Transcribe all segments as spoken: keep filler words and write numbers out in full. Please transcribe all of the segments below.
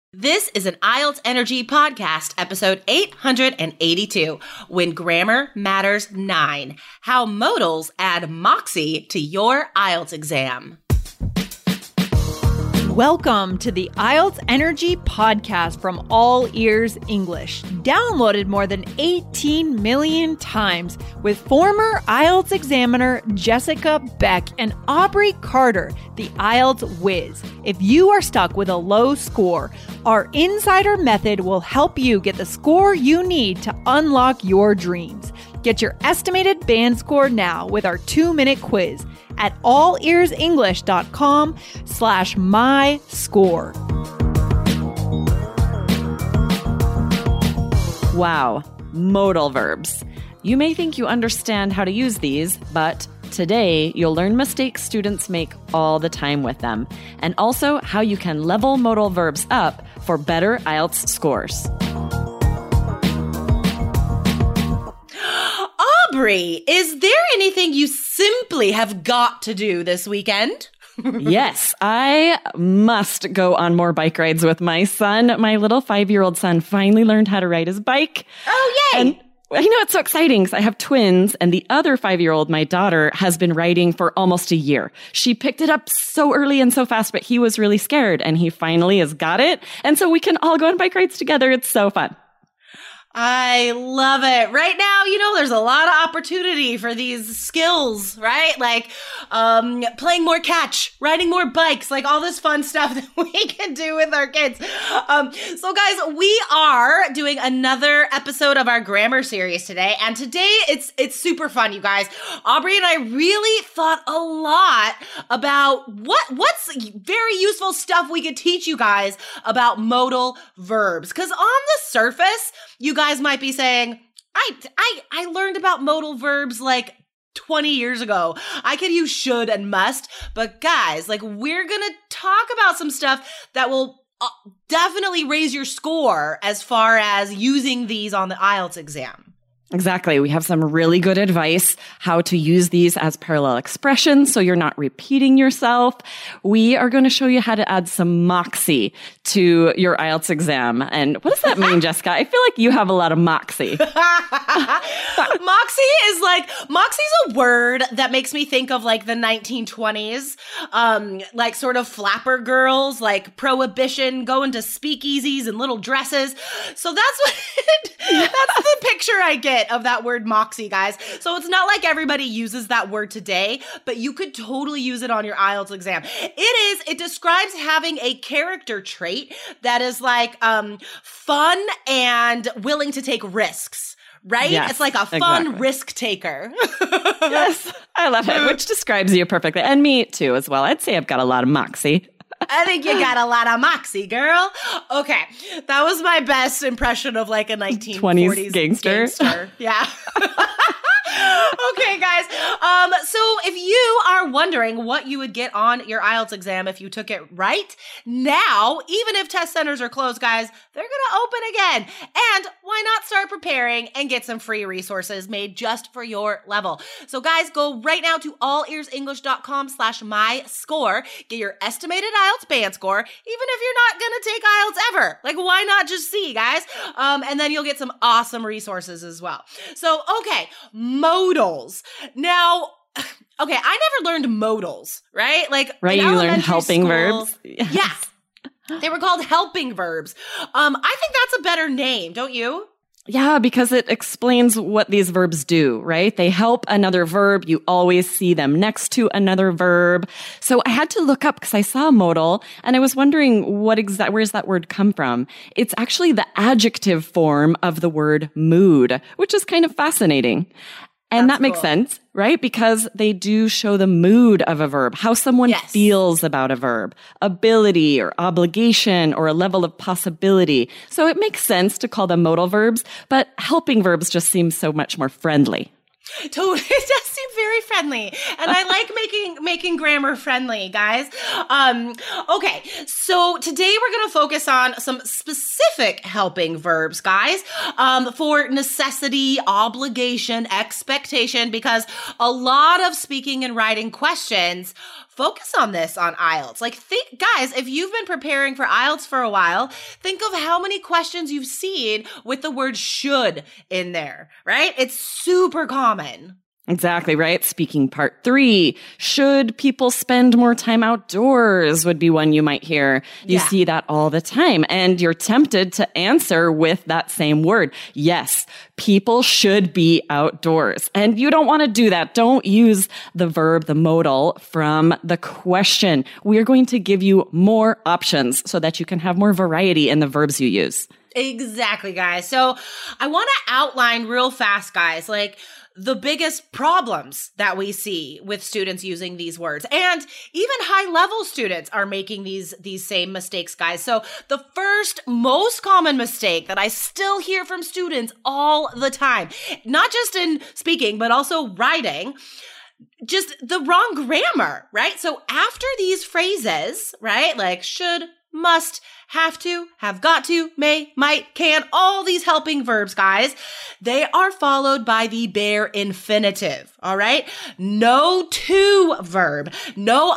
This is an I E L T S Energy Podcast, episode eight hundred eighty-two, When Grammar Matters nine, How Modals Add Moxie to Your I E L T S Exam. Welcome to the I E L T S Energy Podcast from All Ears English, downloaded more than eighteen million times with former I E L T S examiner Jessica Beck and Aubrey Carter, the I E L T S whiz. If you are stuck with a low score, our Insider Method will help you get the score you need to unlock your dreams. Get your estimated band score now with our two-minute quiz at allearsenglish.com slash my score. Wow, modal verbs. You may think you understand how to use these, but today you'll learn mistakes students make all the time with them, and also how you can level modal verbs up for better I E L T S scores. Aubrey, is there anything you simply have got to do this weekend? Yes, I must go on more bike rides with my son. My little five-year-old son finally learned how to ride his bike. Oh, yay! And I know it's so exciting because I have twins, and the other five-year-old, my daughter, has been riding for almost a year. She picked it up so early and so fast, but he was really scared, and he finally has got it. And so we can all go on bike rides together. It's so fun. I love it. Right now, you know, there's a lot of opportunity for these skills, right? Like um, playing more catch, riding more bikes, like all this fun stuff that we can do with our kids. Um, so guys, we are doing another episode of our grammar series today. And today it's it's super fun, you guys. Aubrey and I really thought a lot about what what's very useful stuff we could teach you guys about modal verbs. Because on the surface, you guys might be saying, I, I, I learned about modal verbs like twenty years ago. I could use should and must, but guys, like we're going to talk about some stuff that will uh, definitely raise your score as far as using these on the I E L T S exam. Exactly. We have some really good advice how to use these as parallel expressions so you're not repeating yourself. We are going to show you how to add some moxie to your I E L T S exam. And what does that mean, Jessica? I feel like you have a lot of moxie. Moxie is like, moxie's a word that makes me think of like the nineteen twenties, um, like sort of flapper girls, like prohibition, going to speakeasies in little dresses. So that's what, that's the picture I get of that word moxie, guys. So it's not like everybody uses that word today, but you could totally use it on your I E L T S exam. It is, it describes having a character trait that is like um, fun and willing to take risks. Right? Yes, it's like a fun exactly. risk taker. Yes, I love it, which describes you perfectly. And me too as well. I'd say I've got a lot of moxie. I think you got a lot of moxie, girl. Okay. That was my best impression of like a nineteen forties twenties gangster. gangster. Yeah. Okay, guys. Um, so if you are wondering what you would get on your I E L T S exam if you took it right, now, even if test centers are closed, guys, they're going to open again. And why not start preparing and get some free resources made just for your level? So guys, go right now to allearsenglish.com slash my score. Get your estimated I E L T S band score, even if you're not going to take I E L T S ever. Like, why not just see, guys? Um, and then you'll get some awesome resources as well. So, okay, modals. Now, okay, I never learned modals, right? Like, Right, in you learned elementary helping school- verbs. Yes. They were called helping verbs. Um, I think that's a better name, don't you? Yeah, because it explains what these verbs do, right? They help another verb. You always see them next to another verb. So I had to look up because I saw modal and I was wondering what exact, where does that word come from? It's actually the adjective form of the word mood, which is kind of fascinating. And That's that makes cool. sense, right? Because they do show the mood of a verb, how someone Yes. feels about a verb, ability or obligation or a level of possibility. So it makes sense to call them modal verbs, but helping verbs just seem so much more friendly. Totally. It does seem very friendly. And I like making making grammar friendly, guys. Um, okay, so today we're going to focus on some specific helping verbs, guys, um, for necessity, obligation, expectation, because a lot of speaking and writing questions focus on this on I E L T S. Like, think, guys, if you've been preparing for I E L T S for a while, think of how many questions you've seen with the word should in there, right? It's super common. Exactly, right? Speaking part three, should people spend more time outdoors would be one you might hear. You Yeah. see that all the time, and you're tempted to answer with that same word. Yes, people should be outdoors. And you don't want to do that. Don't use the verb, the modal, from the question. We're going to give you more options so that you can have more variety in the verbs you use. Exactly, guys. So I want to outline real fast, guys, like the biggest problems that we see with students using these words. And even high-level students are making these, these same mistakes, guys. So the first most common mistake that I still hear from students all the time, not just in speaking, but also writing, just the wrong grammar, right? So after these phrases, right, like should, must, have to, have got to, may, might, can, all these helping verbs, guys, they are followed by the bare infinitive, all right? No to verb, no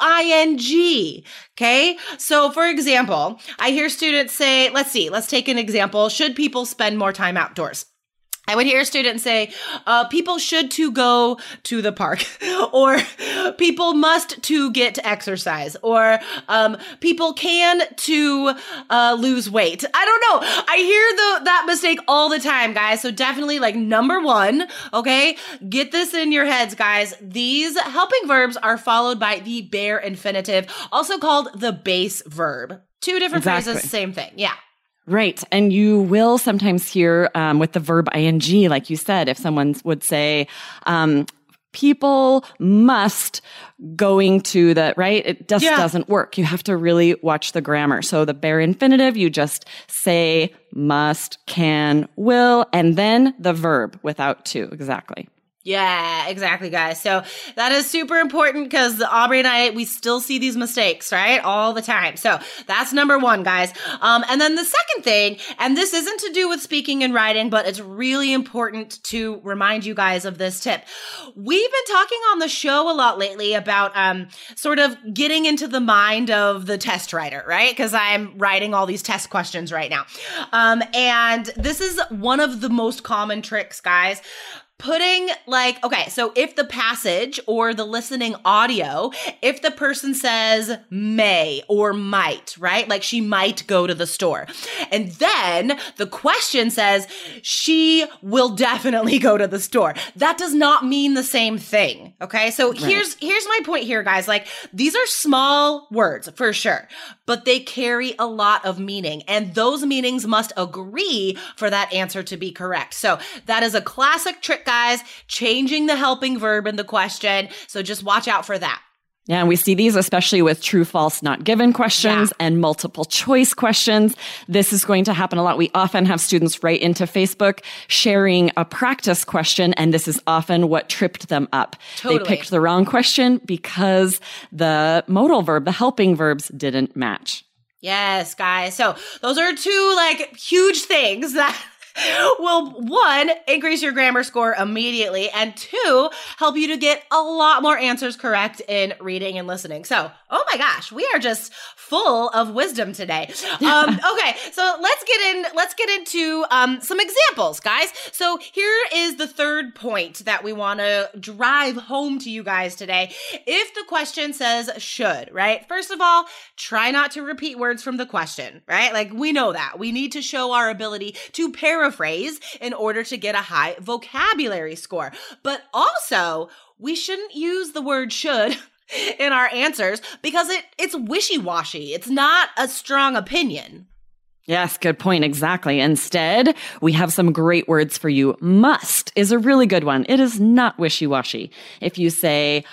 ing, okay? So for example, I hear students say, let's see, let's take an example. Should people spend more time outdoors? I would hear a student say, uh, people should to go to the park, or people must to get exercise, or um, people can to uh, lose weight. I don't know. I hear the, that mistake all the time, guys. So definitely, like, number one, okay, get this in your heads, guys. These helping verbs are followed by the bare infinitive, also called the base verb. Two different Exactly. phrases, same thing. Yeah. Right. And you will sometimes hear um, with the verb ing, like you said, if someone would say, um, people must going to the, right? It just Yeah. doesn't work. You have to really watch the grammar. So the bare infinitive, you just say must, can, will, and then the verb without to. Exactly. Yeah, exactly, guys. So that is super important because Aubrey and I, we still see these mistakes, right? All the time. So that's number one, guys. Um, and then the second thing, and this isn't to do with speaking and writing, but it's really important to remind you guys of this tip. We've been talking on the show a lot lately about um, sort of getting into the mind of the test writer, right? Because I'm writing all these test questions right now. Um, and this is one of the most common tricks, guys. Putting like, okay, so if the passage or the listening audio, if the person says may or might, right? Like she might go to the store. And then the question says she will definitely go to the store. That does not mean the same thing. Okay. So Right. here's, here's my point here, guys. Like these are small words for sure, but they carry a lot of meaning and those meanings must agree for that answer to be correct. So that is a classic trick, guys, changing the helping verb in the question. So just watch out for that. Yeah, and we see these especially with true, false, not given questions Yeah. and multiple choice questions. This is going to happen a lot. We often have students write into Facebook sharing a practice question, and this is often what tripped them up. Totally. They picked the wrong question because the modal verb, the helping verbs, didn't match. Yes, guys. So those are two like huge things that will, one, increase your grammar score immediately, and two, help you to get a lot more answers correct in reading and listening. So, oh my gosh, we are just full of wisdom today. Um, okay, so let's get in, let's get into um, some examples, guys. So here is the third point that we want to drive home to you guys today. If the question says should, right? First of all, try not to repeat words from the question, right? Like we know that. We need to show our ability to paraphrase in order to get a high vocabulary score. But also, we shouldn't use the word should in our answers because it it's wishy-washy. It's not a strong opinion. Yes, good point. Exactly. Instead, we have some great words for you. Must is a really good one. It is not wishy-washy. If you say,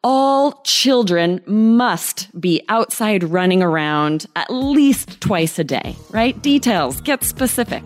all children must be outside running around at least twice a day, right? Details, get specific.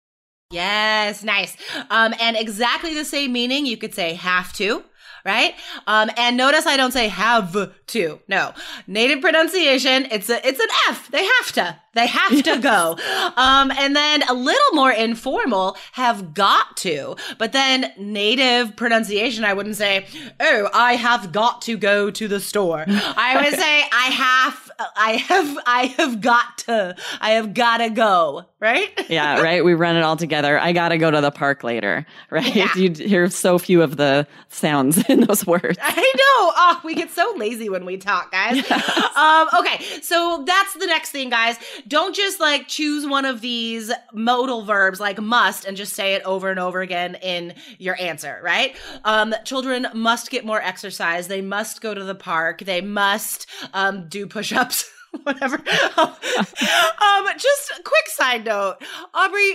Yes, nice. Um, and exactly the same meaning, you could say have to, right? Um, and notice I don't say have to. No. Native pronunciation, it's a it's an F. They have to. They have to go. Um, and then a little more informal, have got to. But then native pronunciation, I wouldn't say, oh, I have got to go to the store. I would say, I have, I have, I have got to, I have got to go, right? Yeah, right. We run it all together. I got to go to the park later, right? Yeah. You hear so few of the sounds in those words. I know. Oh, we get so lazy when we talk, guys. Yes. Um, okay, so that's the next thing, guys. Don't just like choose one of these modal verbs like must and just say it over and over again in your answer, right? Um, children must get more exercise. They must go to the park. They must um, do push-ups. Whatever. um, just a quick side note. Aubrey,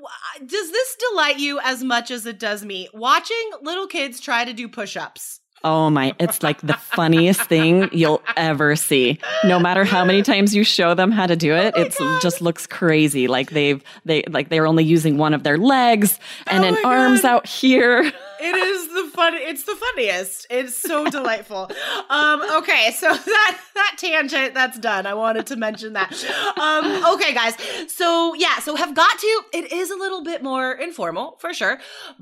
does this delight you as much as it does me? Watching little kids try to do push-ups. Oh my, it's like the funniest thing you'll ever see. No matter how many times you show them how to do it, oh it just looks crazy. Like they've, they, like they're only using one of their legs and oh an arms God. out here. It is the fun. It's the funniest. It's so delightful. Um, okay, so that that tangent, that's done. I wanted to mention that. Um, okay, guys. So yeah, so have got to. It is a little bit more informal for sure,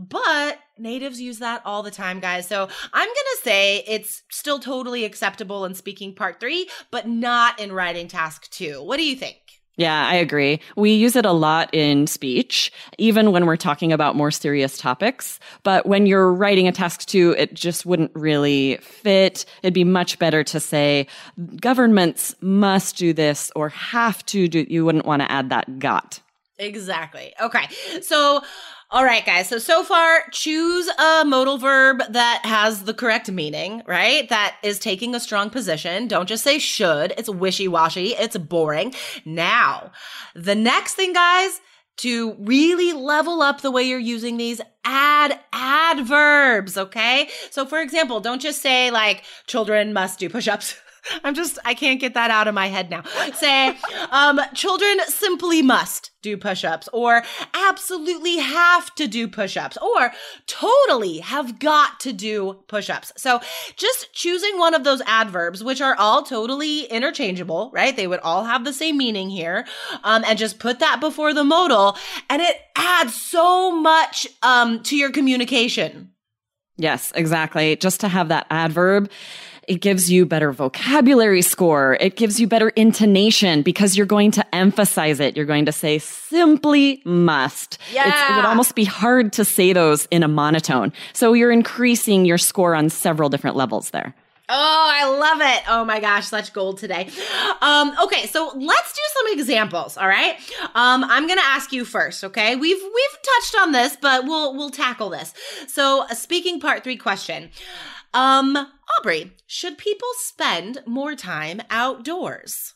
but natives use that all the time, guys. So I'm gonna say it's still totally acceptable in speaking part three, but not in writing task two. What do you think? Yeah, I agree. We use it a lot in speech, even when we're talking about more serious topics. But when you're writing a task two, it just wouldn't really fit. It'd be much better to say governments must do this or have to do. You wouldn't want to add that got. Exactly. Okay. So, all right, guys. So, so far, choose a modal verb that has the correct meaning, right? That is taking a strong position. Don't just say should. It's wishy-washy. It's boring. Now, the next thing, guys, to really level up the way you're using these, add adverbs, okay? So, for example, don't just say, like, children must do push-ups. I'm just, I can't get that out of my head now. Say, um, children simply must do push-ups, or absolutely have to do push-ups, or totally have got to do push-ups. So just choosing one of those adverbs, which are all totally interchangeable, right? They would all have the same meaning here, um, and just put that before the modal, and it adds so much um, to your communication. Yes, exactly. Just to have that adverb. It gives you better vocabulary score. It gives you better intonation because you're going to emphasize it. You're going to say simply must. Yeah. It's, it would almost be hard to say those in a monotone. So you're increasing your score on several different levels there. Oh, I love it. Oh my gosh, such gold today. Um, okay, so let's do some examples, all right? Um, I'm going to ask you first, okay? We've we've touched on this, but we'll we'll tackle this. So, a speaking part three question. Um, Aubrey, should people spend more time outdoors?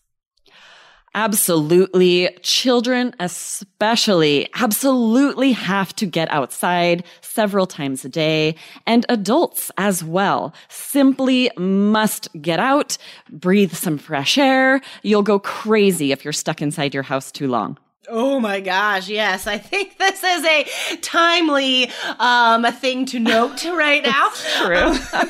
Absolutely. Children especially absolutely have to get outside several times a day, and adults as well simply must get out, breathe some fresh air. You'll go crazy if you're stuck inside your house too long. Oh my gosh, yes. I think this is a timely um thing to note right now. True.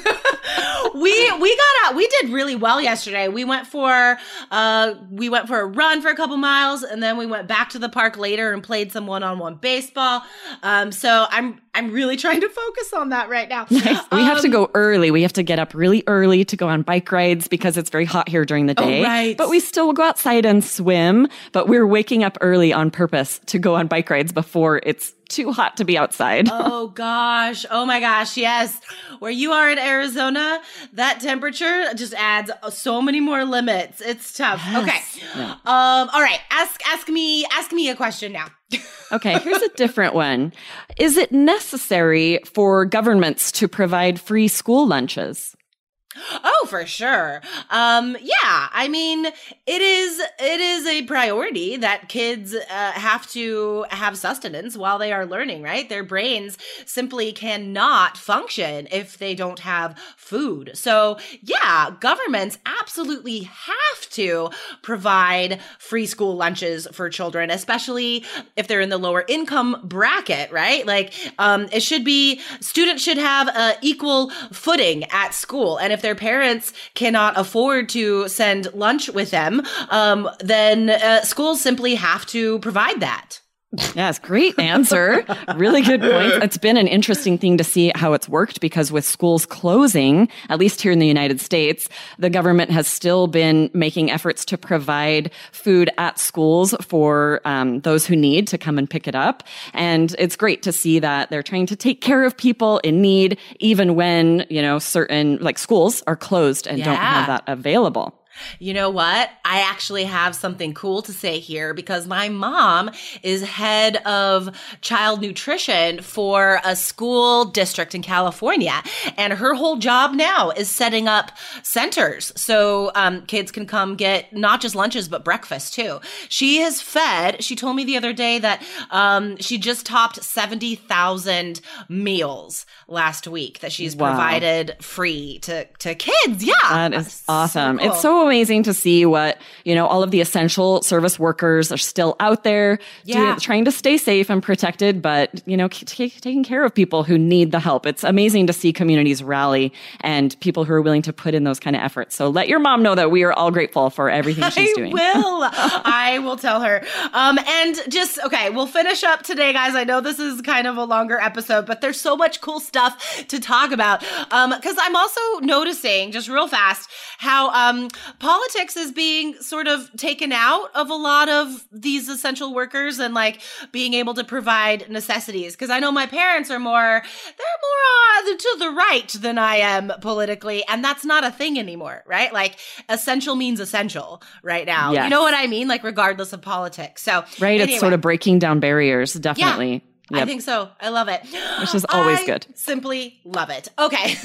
we we got out we did really well yesterday. We went for uh we went for a run for a couple miles, and then we went back to the park later and played some one-on-one baseball. Um so I'm I'm really trying to focus on that right now. Nice. We um, have to go early. We have to get up really early to go on bike rides because it's very hot here during the day. Oh, right. But we still will go outside and swim, but we're waking up early on purpose to go on bike rides before it's too hot to be outside. Oh gosh. Oh my gosh. Yes. Where you are in Arizona, that temperature just adds so many more limits. It's tough. Yes. Okay. Yeah. Um, all right. Ask, ask me, ask me a question now. Okay. Here's a different one. Is it necessary for governments to provide free school lunches? Oh, for sure. Um, yeah, I mean, it is, it is a priority that kids uh, have to have sustenance while they are learning, right? Their brains simply cannot function if they don't have food. So yeah, governments absolutely have to provide free school lunches for children, especially if they're in the lower income bracket, right? Like, um, it should be, students should have uh, equal footing at school. And if their parents cannot afford to send lunch with them, um, then uh, schools simply have to provide that. Yes, great answer. Really good points. It's been an interesting thing to see how it's worked because with schools closing, at least here in the United States, the government has still been making efforts to provide food at schools for um, those who need to come and pick it up. And it's great to see that they're trying to take care of people in need, even when, you know, certain like schools are closed and yeah. don't have that available. You know what? I actually have something cool to say here because my mom is head of child nutrition for a school district in California. And her whole job now is setting up centers so um, kids can come get not just lunches, but breakfast too. She has fed, she told me the other day that um, she just topped seventy thousand meals last week that she's wow. provided free to, to kids. Yeah. That is That's awesome. So cool. It's so amazing to see what, you know, all of the essential service workers are still out there yeah. doing, trying to stay safe and protected, but, you know, t- taking care of people who need the help. It's amazing to see communities rally and people who are willing to put in those kind of efforts. So let your mom know that we are all grateful for everything she's I doing. I will. I will tell her. Um, and just, okay, we'll finish up today, guys. I know this is kind of a longer episode, but there's so much cool stuff to talk about. Um, because I'm also noticing, just real fast, how um, politics is being sort of taken out of a lot of these essential workers and like being able to provide necessities. Because I know my parents are more, they're more uh, to the right than I am politically. And that's not a thing anymore, right? Like essential means essential right now. Yes. You know what I mean? Like regardless of politics. So right. Anyway. It's sort of breaking down barriers. Definitely. Yeah. Yep. I think so. I love it. Which is always I good. Simply love it. Okay.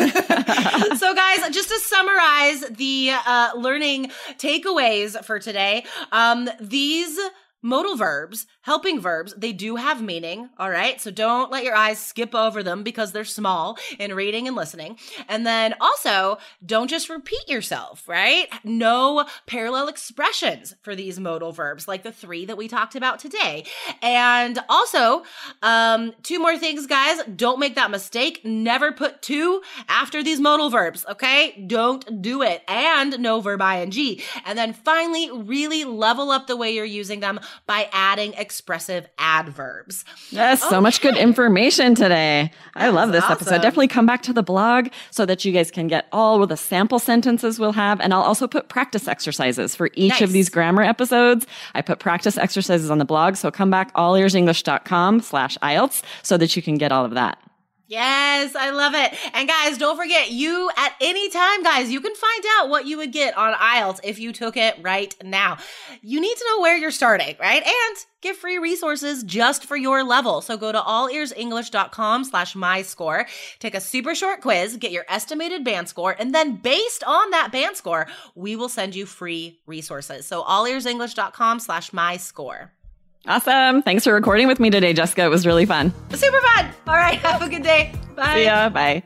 So guys, just to summarize the uh, learning takeaways for today, um, these modal verbs, helping verbs, they do have meaning, all right? So don't let your eyes skip over them because they're small in reading and listening. And then also, don't just repeat yourself, right? Know parallel expressions for these modal verbs, like the three that we talked about today. And also, um, two more things, guys. Don't make that mistake. Never put to after these modal verbs, okay? Don't do it. And no verb ing. And then finally, really level up the way you're using them by adding expressive adverbs. Yes, okay. So much good information today. I That's love this awesome. episode. Definitely come back to the blog so that you guys can get all of the sample sentences we'll have. And I'll also put practice exercises for each nice. of these grammar episodes. I put practice exercises on the blog. So come back allearsenglish.com slash IELTS so that you can get all of that. Yes, I love it. And guys, don't forget, you at any time, guys, you can find out what you would get on I E L T S if you took it right now. You need to know where you're starting, right? And get free resources just for your level. So go to allearsenglish.com slash my score, take a super short quiz, get your estimated band score, and then based on that band score, we will send you free resources. So allearsenglish.com slash my score. Awesome. Thanks for recording with me today, Jessica. It was really fun. Super fun. All right. Have a good day. Bye. See ya. Bye.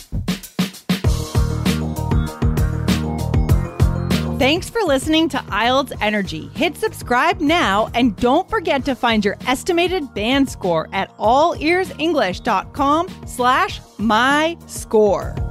Thanks for listening to I E L T S Energy. Hit subscribe now and don't forget to find your estimated band score at allearsenglish.com slash my score.